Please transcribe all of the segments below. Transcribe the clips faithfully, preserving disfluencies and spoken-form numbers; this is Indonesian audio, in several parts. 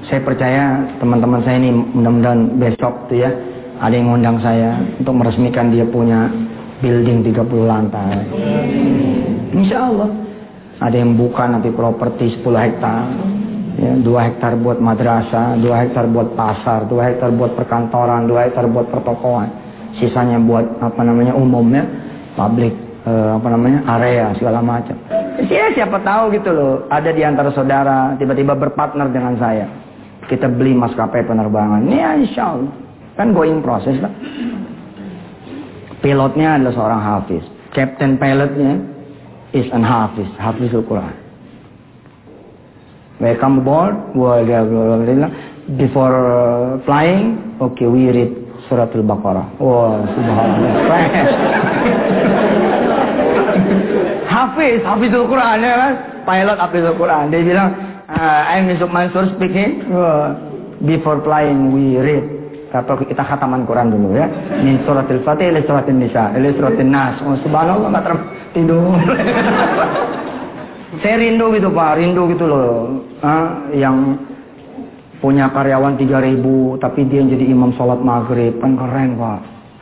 Saya percaya teman-teman saya ini mudah-mudahan besok tuh ya ada yang ngundang saya untuk meresmikan dia punya building tiga puluh lantai. Insya Allah. Ada yang buka nanti properti sepuluh hektar. Ya, dua hektar buat madrasah, dua hektar buat pasar, dua hektar buat perkantoran, dua hektar buat pertokoan. Sisanya buat apa namanya umumnya, public eh, apa namanya area segala macam. Ya, siapa tahu gitu loh. Ada di antara saudara tiba-tiba berpartner dengan saya. Kita beli maskapai penerbangan. Ya insya Allah. Kan going proses lah. Pilotnya adalah seorang hafiz. Captain pilotnya is an hafiz. Hafizul Quran. Welcome aboard. Before flying, okay, we read surat Al-Baqarah. Wah, subhanallah. Hafiz, Hafizul Quran ya kan? Pilot Hafizul Quran. Dia bilang, Uh, I'm Yusuf Mansur speaking. Uh, before flying we read. Kalau kita khataman Quran dulu ya. Min suratil Fatih ila suratil Nisa ila suratil Nas. Oh, subhanallah nggak tertidur. Saya rindu gitu Pak, rindu gitu loh. Uh, yang punya karyawan tiga ribu tapi dia jadi imam sholat maghrib kan keren Pak.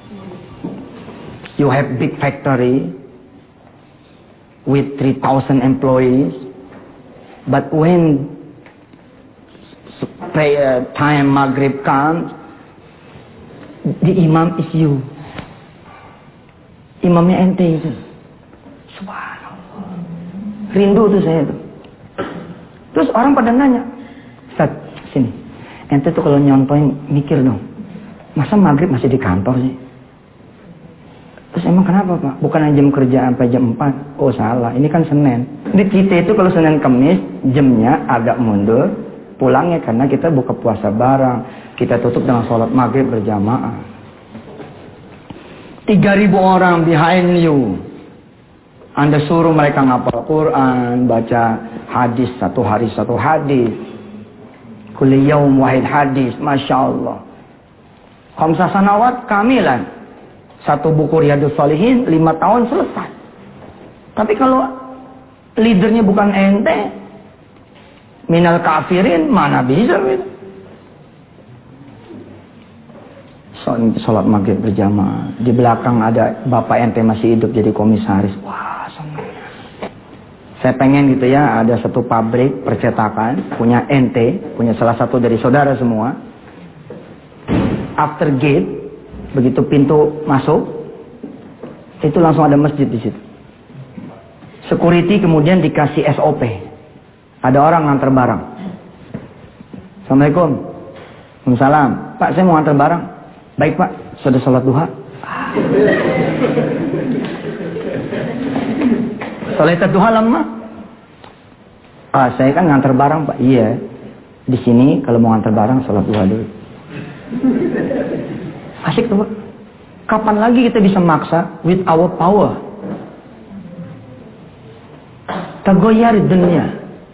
You have big factory with three thousand employees. But when prayer time maghrib comes, the imam is you. Imamnya ente itu. Subhanallah. Rindu tuh saya tuh. Terus orang pada nanya, Ustaz, sini. Ente tuh kalau nyontoin mikir dong. Masa maghrib masih di kantor sih? Terus emang kenapa Pak? Bukan jam kerja sampai jam empat. Oh salah, ini kan Senin. Di kita itu kalau Senin Kamis jamnya agak mundur. Pulangnya karena kita buka puasa bareng. Kita tutup dengan sholat maghrib berjamaah. tiga ribu orang behind you. Anda suruh mereka ngapal Quran, baca hadis satu hari satu hadis. Kulli yaum wahid hadis, Masya Allah. Khamsah sanawat kamilan. Satu buku Riyadhus Shalihin lima tahun selesai. Tapi kalau leadernya bukan ente, minal kafirin mana bisa gitu. Sholat maghrib berjamaah. Di belakang ada bapak ente masih hidup jadi komisaris. Wah senang. Saya pengen gitu ya ada satu pabrik percetakan punya ente, punya salah satu dari saudara semua. After gate. Begitu pintu masuk, itu langsung ada masjid di situ. Security kemudian dikasih S O P. Ada orang nganter barang. Assalamualaikum. Waalaikumsalam. Pak, saya mau nganter barang. Baik Pak, sudah sholat duha. Sholat duha lama? Ah, saya kan nganter barang Pak. Iya. Di sini kalau mau nganter barang sholat duha dulu. Asik tuh Pak. Kapan lagi kita bisa maksa with our power? Tagoyar dunia.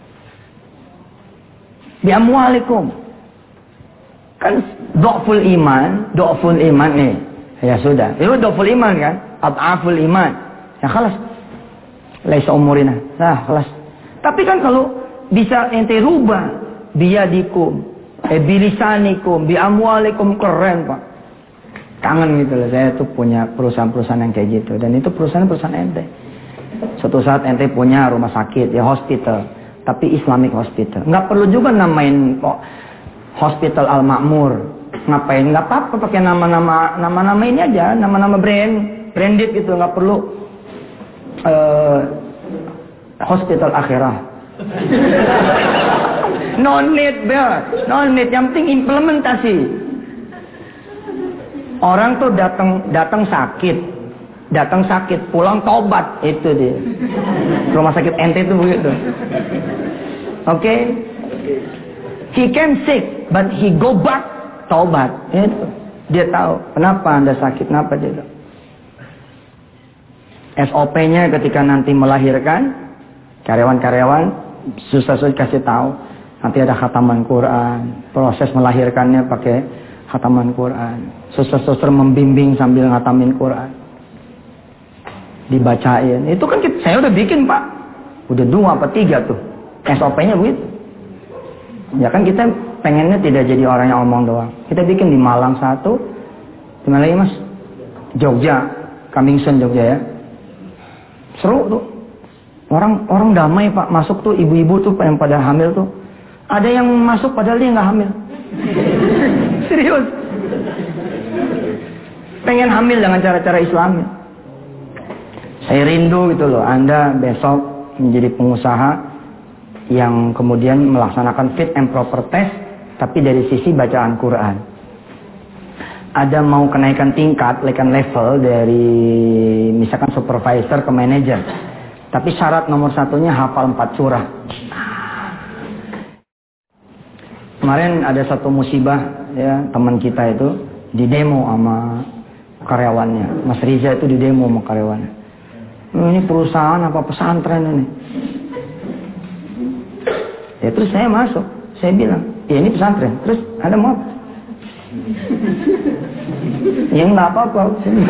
Bi amwalikum. Kan do'ful iman, do'ful iman nih. Ya sudah. Itu do'ful iman kan? Ad'aful iman. Ya khalas. Laisa umurina. Nah, khalas. Tapi kan kalau bisa ente rubah biyadikum, eh bilisanikum, bi amwalikum keren Pak. Kangen gitu loh, saya tuh punya perusahaan-perusahaan yang kayak gitu. Dan itu perusahaan-perusahaan ente. Suatu saat ente punya rumah sakit, ya hospital. Tapi Islamic hospital. Nggak perlu juga namain oh, hospital Al-Ma'mur. Ngapain? Nggak apa-apa pakai nama-nama nama-nama ini aja. Nama-nama brand. Branded gitu, nggak perlu uh, hospital akhirah. No need, bear. No need. Yang penting implementasi. Orang tuh datang datang sakit, datang sakit, pulang tobat, itu dia. Rumah sakit ente itu begitu. Oke, okay? He came sick, but he go back, tobat. Itu dia tahu kenapa anda sakit, kenapa dia tahu. S O P-nya ketika nanti melahirkan, karyawan-karyawan susah-susah kasih tahu. Nanti ada khataman Quran, proses melahirkannya pakai khataman Quran. Suster-suster membimbing sambil ngatamin Quran. Dibacain. Itu kan kita, saya udah bikin Pak. Udah dua apa tiga tuh. S O P-nya begitu. Ya kan kita pengennya tidak jadi orang yang omong doang. Kita bikin di Malang satu, di mana lagi mas? Jogja, coming soon Jogja ya. Seru tuh. Orang orang damai pak, masuk tuh ibu-ibu tuh yang pada hamil tuh. Ada yang masuk padahal dia nggak hamil. Serius. Pengen hamil dengan cara-cara Islami. Saya rindu gitu loh, Anda besok menjadi pengusaha yang kemudian melaksanakan fit and proper test, tapi dari sisi bacaan Quran. Ada mau kenaikan tingkat, kenaikan level dari misalkan supervisor ke manager, tapi syarat nomor satunya hafal empat surah. Kemarin ada satu musibah ya, teman kita itu di demo sama karyawannya. Mas Riza itu di demo sama karyawannya. Ini perusahaan apa pesantren ini? Ya terus saya masuk, saya bilang, ya ini pesantren. Terus ada mau apa? Ya nggak apa-apa.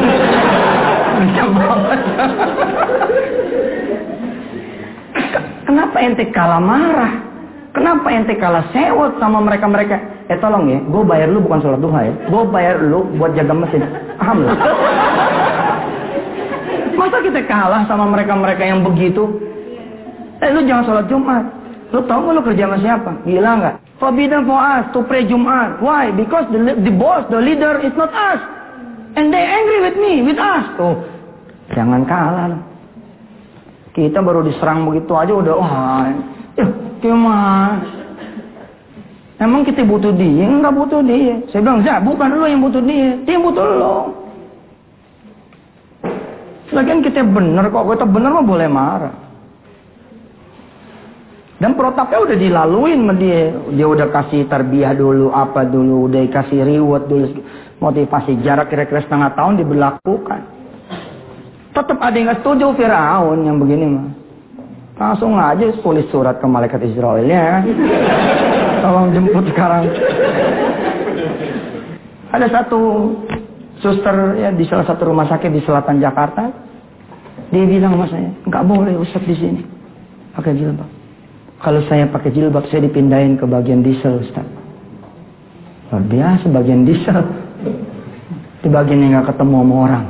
Kenapa ente kalah marah? Kenapa ente kalah sewot sama mereka-mereka? Eh tolong ya, gue bayar lu bukan sholat duha ya. Gue bayar lu buat jaga mesin. Paham lu? Masa kita kalah sama mereka-mereka yang begitu? Eh lu jangan sholat Jumat. Lu tau gak lu kerja sama siapa? Gila gak? Forbidden for us to pray Jumat. Why? Because the, the boss, the leader is not us. And they angry with me, with us. Tuh, jangan kalah loh. Kita baru diserang begitu aja udah, wah, ya gimana? Emang kita butuh dia? Enggak butuh dia. Saya bilang, Zah, bukan lu yang butuh dia. Dia yang butuh lo. Lagian kita bener kok, kita bener mah boleh marah. Dan protapnya udah dilaluin sama dia. Dia udah kasih tarbiyah dulu, apa dulu, udah kasih reward dulu, motivasi jarak kira-kira setengah tahun diberlakukan. Tetap ada yang nggak setuju, Firaun yang begini mah. Langsung aja tulis surat ke malaikat Israelnya. Tolong jemput sekarang. Ada satu suster ya di salah satu rumah sakit di selatan Jakarta. Dia bilang sama saya, nggak boleh Ustaz di sini pakai jilbab. Kalau saya pakai jilbab, saya dipindahin ke bagian diesel, Ustaz. Luar biasa bagian diesel. Di bagian yang nggak ketemu sama orang.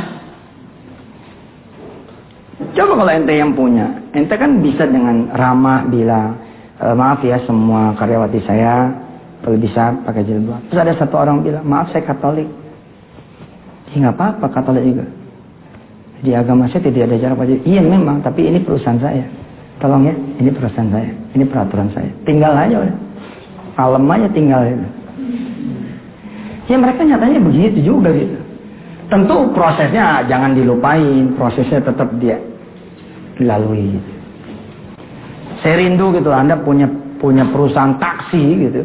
Coba kalau ente yang punya, ente kan bisa dengan ramah bilang, e, maaf ya semua karyawati saya, kalau bisa pakai jilbab. Terus ada satu orang bilang, maaf saya Katolik. Ya nggak apa-apa Katolik juga. Di agama saya tidak ada cara pakai. Iya memang, tapi ini perusahaan saya. Tolong ya, ini perusahaan saya, ini peraturan saya. Tinggal aja udah. Alam aja tinggal ya. Ya mereka nyatanya begitu juga gitu. Tentu prosesnya jangan dilupain, prosesnya tetap dia dilalui. Saya rindu gitu, Anda punya punya perusahaan taksi gitu.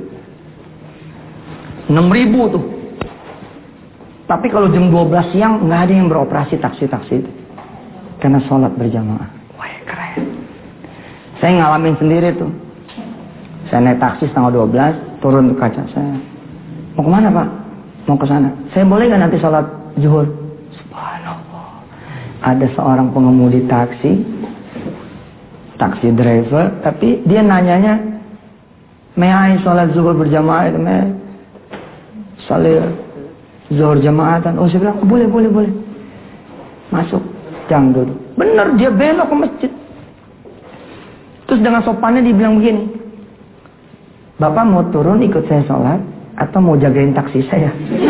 enam ribu tuh. Tapi kalau jam dua belas siang nggak ada yang beroperasi taksi-taksi itu. Karena sholat berjamaah. Wah keren. Saya ngalamin sendiri tuh. Saya naik taksi setengah dua belas, turun ke kaca saya. Mau kemana Pak? Mau ke sana. Saya boleh nggak nanti sholat zuhur? Subhanallah. Ada seorang pengemudi taksi, taksi driver, tapi dia nanyanya, may I sholat zuhur berjamaah? May sholat zuhur jamaatan? Oh saya bilang, boleh, boleh, boleh. Masuk, jangan dulu. Bener, dia belok ke masjid. Terus dengan sopannya dibilang begini, Bapak mau turun ikut saya sholat atau mau jagain taksi saya?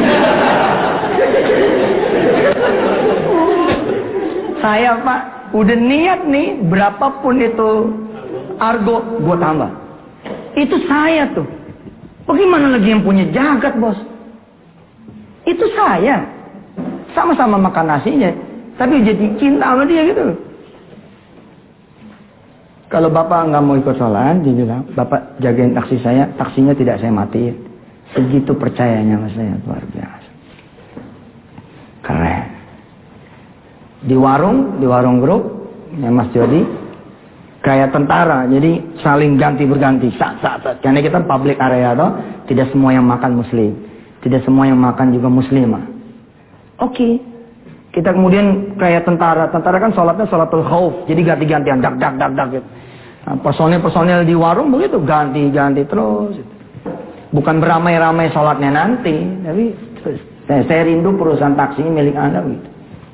Saya Pak udah niat nih berapapun itu argo gue tambah. Itu saya tuh. Bagaimana lagi yang punya jagat bos? Itu saya. Sama-sama makan nasinya, tapi jadi cinta sama dia gitu. Kalau Bapak nggak mau ikut sholat, dia bilang, Bapak jagain taksi saya, taksinya tidak saya matiin. Segitu percayanya sama saya, luar biasa. Keren. Di warung, di warung grup, ya Mas Jody, kayak tentara, jadi saling ganti berganti, sat, sat, sat. Karena kita public area toh, tidak semua yang makan muslim, tidak semua yang makan juga muslimah. Oke, okay. Kita kemudian kayak tentara, tentara kan sholatnya sholatul khauf, jadi ganti-gantian, dak, dak, dak, dak, gitu. Nah, personil-personil di warung begitu, ganti-ganti terus. Gitu. Bukan beramai-ramai sholatnya nanti, tapi saya, saya rindu perusahaan taksinya milik Anda gitu.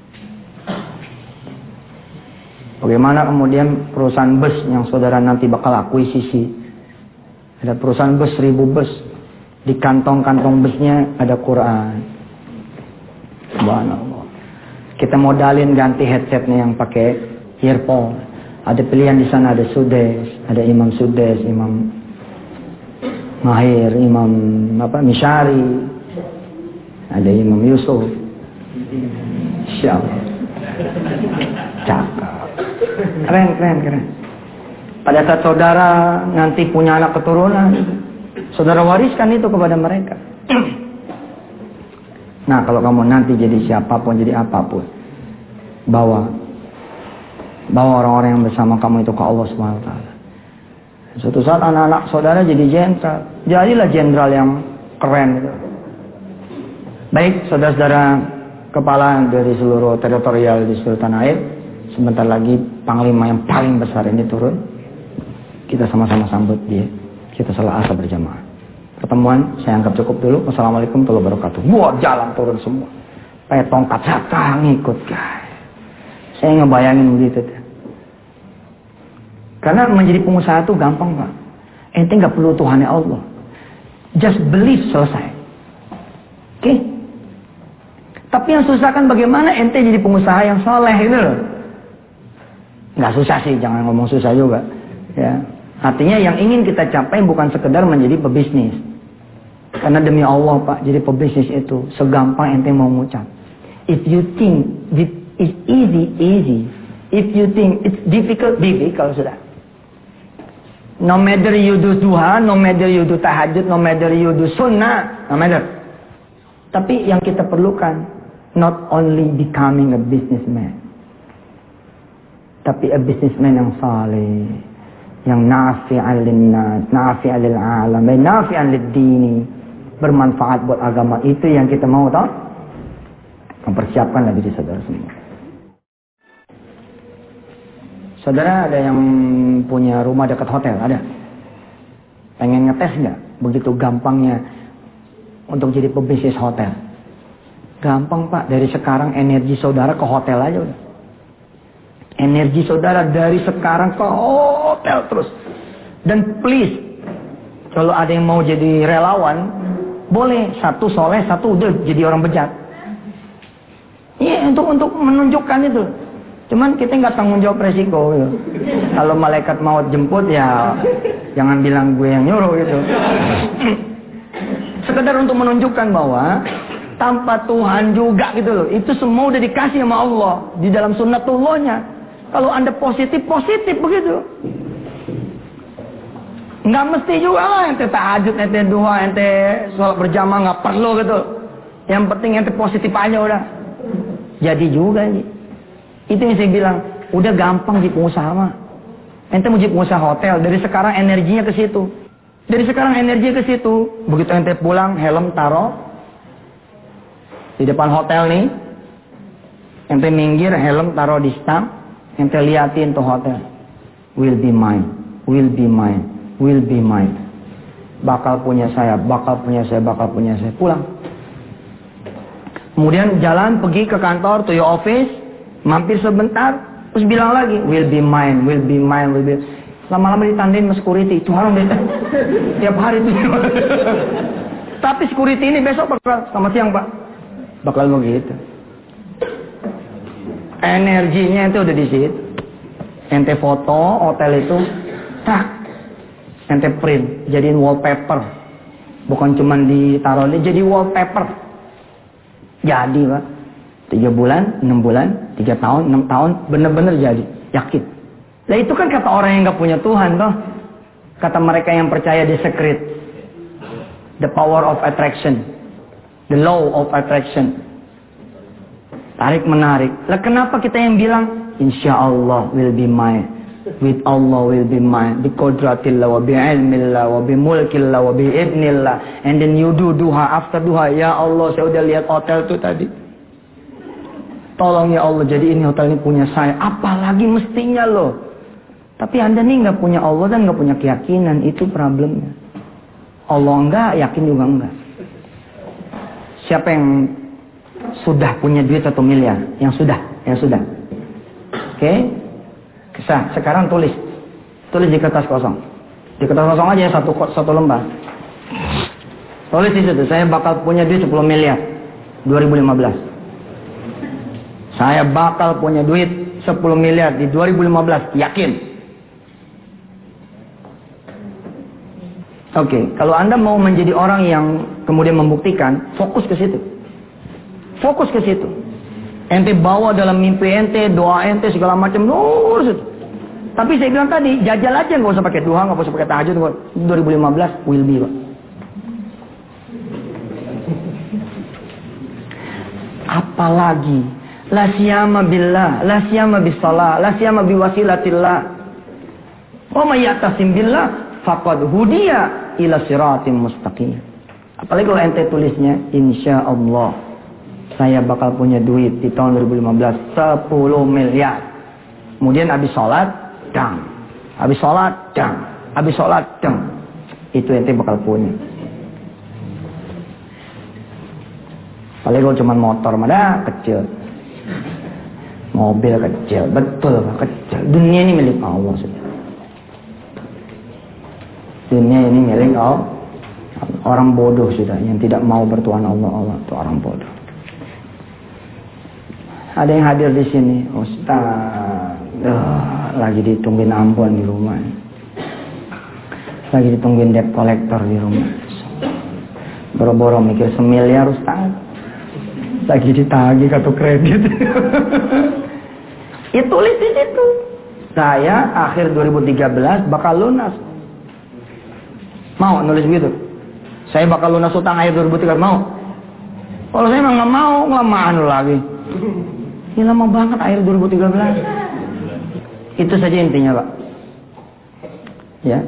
Bagaimana kemudian perusahaan bus yang saudara nanti bakal akuisisi? Ada perusahaan bus, seribu bus. Di kantong-kantong busnya ada Quran. Subhanallah. Kita modalin ganti headsetnya yang pakai earphone. Ada pilihan di sana, ada Sudes, ada Imam Sudes, Imam Mahir, Imam apa Misyari, ada Imam Yusuf. Insyaallah. Cakap. Keren, keren, keren. Pada saat saudara nanti punya anak keturunan, saudara wariskan itu kepada mereka. Nah, kalau kamu nanti jadi siapapun, jadi apapun, bawa bawa orang-orang yang bersama kamu itu ke Allah subhanahu wa taala. Suatu saat anak-anak saudara jadi jenderal, jadilah jenderal yang keren itu. Baik, saudara-saudara kepala dari seluruh teritorial di seluruh tanah air, sebentar lagi panglima yang paling besar ini turun. Kita sama-sama sambut dia. Kita salat asar berjamaah. Pertemuan saya anggap cukup dulu. Wassalamualaikum warahmatullahi wabarakatuh. Wah, jalan turun semua. Kayak tongkat sata ngikut, guys. Saya ngebayangin begitu tuh. Karena menjadi pengusaha itu gampang, Pak. Ente nggak perlu Tuhannya Allah. Just believe, selesai. Oke? Okay? Tapi yang susah kan bagaimana ente jadi pengusaha yang soleh itu loh. Nggak susah sih, jangan ngomong susah juga. Ya. Artinya yang ingin kita capai bukan sekedar menjadi pebisnis. Karena demi Allah, Pak, jadi pebisnis itu segampang ente mau ngucap. If you think it's easy, easy. If you think it's difficult, difficult sudah. No matter you do duha, no matter you do tahajud, no matter you do sunnah, no matter. Tapi yang kita perlukan, not only becoming a businessman, tapi a businessman yang saleh, yang nafi'an linnas, nafi'an lil alam, nafi'an lid dini, bermanfaat buat agama. Itu yang kita mau, tahu? Mempersiapkan diri saudara semua. Saudara ada yang punya rumah dekat hotel? Ada? Pengen ngetes nggak? Begitu gampangnya untuk jadi pebisnis hotel. Gampang, Pak. Dari sekarang energi saudara ke hotel aja udah. Energi saudara dari sekarang ke hotel terus. Dan please, kalau ada yang mau jadi relawan, boleh satu soleh, satu udah jadi orang bejat. Iya, untuk untuk menunjukkan itu. Cuman kita nggak tanggung jawab resiko. Gitu. Kalau malaikat maut jemput ya, jangan bilang gue yang nyuruh gitu. Sekedar untuk menunjukkan bahwa tanpa Tuhan juga gitu loh. Itu semua udah dikasih sama Allah di dalam sunnatullahnya. Kalau Anda positif, positif begitu. Nggak mesti juga lah ente tahajud, ente duha, ente sholat berjamaah, nggak perlu gitu. Yang penting ente positif aja udah. Jadi juga nih. Itu yang saya bilang, udah gampang jadi pengusaha mah. Ente mau jadi pengusaha hotel, dari sekarang energinya ke situ. Dari sekarang energinya ke situ. Begitu ente pulang, helm taruh di depan hotel nih. Ente minggir, helm taruh di stang. Ente liatin tuh hotel. Will be mine, will be mine, will be mine. Bakal punya saya, bakal punya saya, bakal punya saya. Pulang. Kemudian jalan pergi ke kantor, to your office. Mampir sebentar, terus bilang lagi, will be mine, will be mine, will be. Lama-lama ditandain sama security, itu orang beda. Tiap hari itu. Tapi security ini besok bakal, selamat siang Pak, bakal begitu. Energinya itu udah di situ. Ente foto hotel itu, tak, ente print, jadiin wallpaper. Bukan cuma ditaruh, jadi wallpaper. Jadi Pak. Tiga bulan, enam bulan, tiga tahun, enam tahun, benar-benar jadi, yakin. Nah itu kan kata orang yang nggak punya Tuhan, toh. Kata mereka yang percaya di secret, the power of attraction, the law of attraction, tarik menarik. Lah kenapa kita yang bilang, Insya Allah will be mine, with Allah will be mine, bi qudratillah, wa bi ilmillah, wa bi mulkillah, wa bi idnillah, and then you do duha after duha, ya Allah saya udah lihat hotel tuh tadi. Tolong ya Allah, jadi ini hotel ini punya saya. Apalagi mestinya loh. Tapi Anda nih nggak punya Allah dan nggak punya keyakinan. Itu problemnya. Allah enggak, yakin juga enggak. Siapa yang sudah punya duit satu miliar? Yang sudah, yang sudah. Oke? Okay? Kisah. Sekarang tulis, tulis di kertas kosong. Di kertas kosong aja satu satu lembar. Tulis di situ. Saya bakal punya duit sepuluh miliar. dua ribu lima belas. Saya bakal punya duit sepuluh miliar di dua ribu lima belas. Yakin? Oke, okay. Kalau Anda mau menjadi orang yang kemudian membuktikan, fokus ke situ. Fokus ke situ. Ente bawa dalam mimpi ente, doa ente segala macam, lurus itu. Tapi saya bilang tadi, jajal aja, nggak usah pakai duha, nggak usah pakai tahajud. dua ribu lima belas will be, Pak. Apalagi la siyama billah, la siyama bisalah, la siyama biwasilatillah. Wa may ya'tasim billah faqad hudiya ila siratim mustaqim. Apalagi kalau ente tulisnya insyaallah saya bakal punya duit di tahun dua ribu lima belas sepuluh miliar. Kemudian habis sholat, dang. Habis sholat, dang. Habis sholat, dang. Itu ente bakal punya. Paling kalau cuma motor mana kecil, mobil kecil, betul kecil. Dunia ini milik Allah sudah. Dunia ini milik Allah. Orang bodoh sudah yang tidak mau bertuhan Allah, Allah itu orang bodoh. Ada yang hadir di sini, Ustaz, uh, lagi ditungguin ampun di rumah, lagi ditungguin debt collector di rumah. Boro-boro mikir semiliar Ustaz. Lagi ditagih kartu kredit. Itu tulis di situ. Saya akhir dua ribu tiga belas bakal lunas. Mau nulis gitu? Saya bakal lunas utang akhir dua ribu tiga belas, mau? Kalau saya emang nggak mau, ngelamaan lagi. Ini lama banget akhir dua ribu tiga belas. Itu saja intinya, Pak. Ya.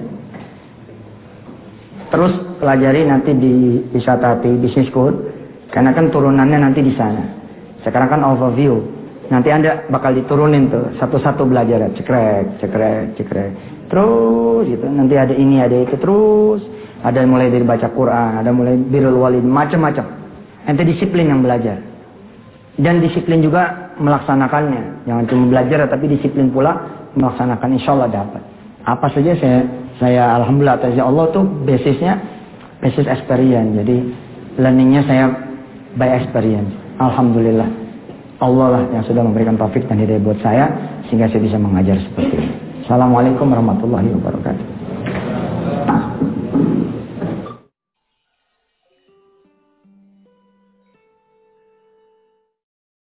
Terus pelajari nanti di Wisatati Business School. Karena kan turunannya nanti di sana. Sekarang kan overview. Nanti Anda bakal diturunin tuh satu-satu belajar, cekrek, cekrek, cekrek. Terus gitu. Nanti ada ini, ada itu terus. Ada mulai dari baca Quran, ada mulai birrul walid, macam-macam. Nanti disiplin yang belajar. Dan disiplin juga melaksanakannya. Jangan cuma belajar tapi disiplin pula melaksanakan, insyaallah dapat. Apa saja saya saya alhamdulillah atas Allah tuh basisnya basis experience. Jadi learningnya saya by experience. Alhamdulillah. Allah lah yang sudah memberikan taufik dan hidayah buat saya sehingga saya bisa mengajar seperti ini. Assalamualaikum warahmatullahi wabarakatuh.